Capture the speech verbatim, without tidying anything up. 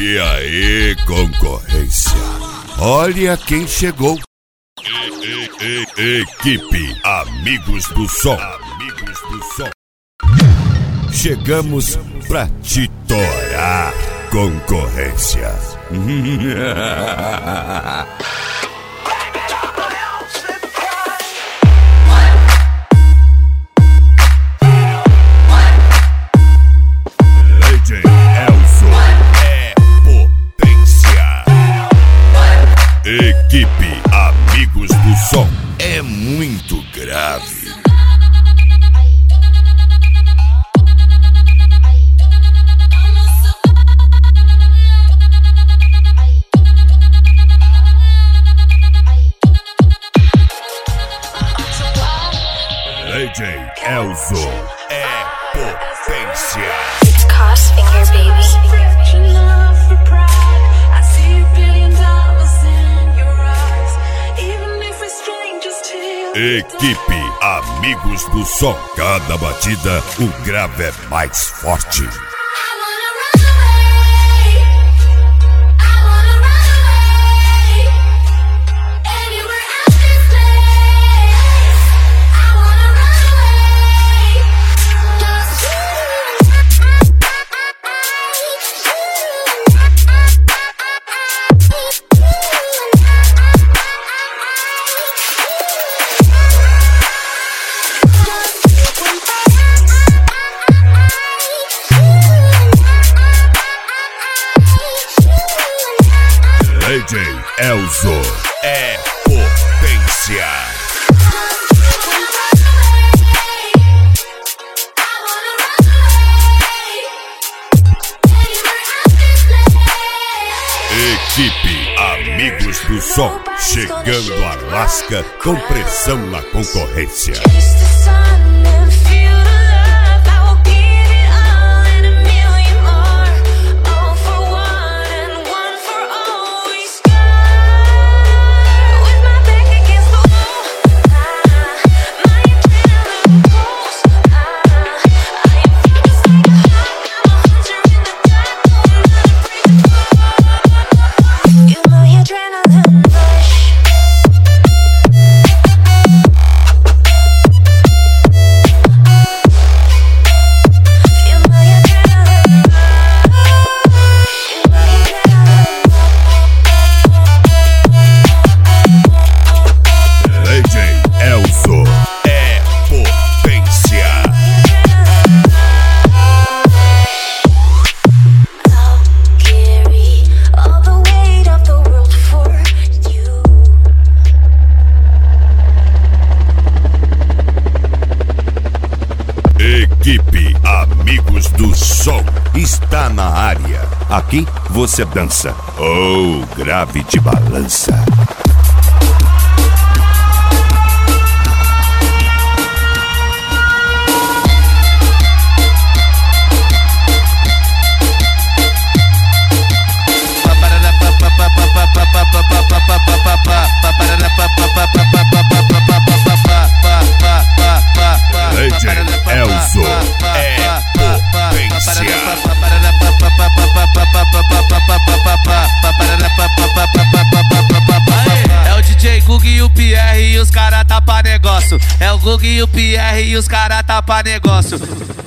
E aí, concorrência? Olha quem chegou. E, e, e, equipe Amigos do Som. Amigos do Som. Chegamos pra te torar, concorrência. Equipe Amigos do Som é muito grave. D J Elzo é potência. It's Crossfinger, baby. Equipe Amigos do Som. Cada batida, o grave é mais forte. D J Elzo é potência. Equipe Amigos do Som, chegando a Alaska com pressão na concorrência. Equipe Amigos do Som está na área. Aqui você dança. Oh, grave de balança. D J Elzo é potência. É o D J Gug e o Pierre e os cara tá pra negócio. É o Gug e o Pierre e os cara tá pra negócio.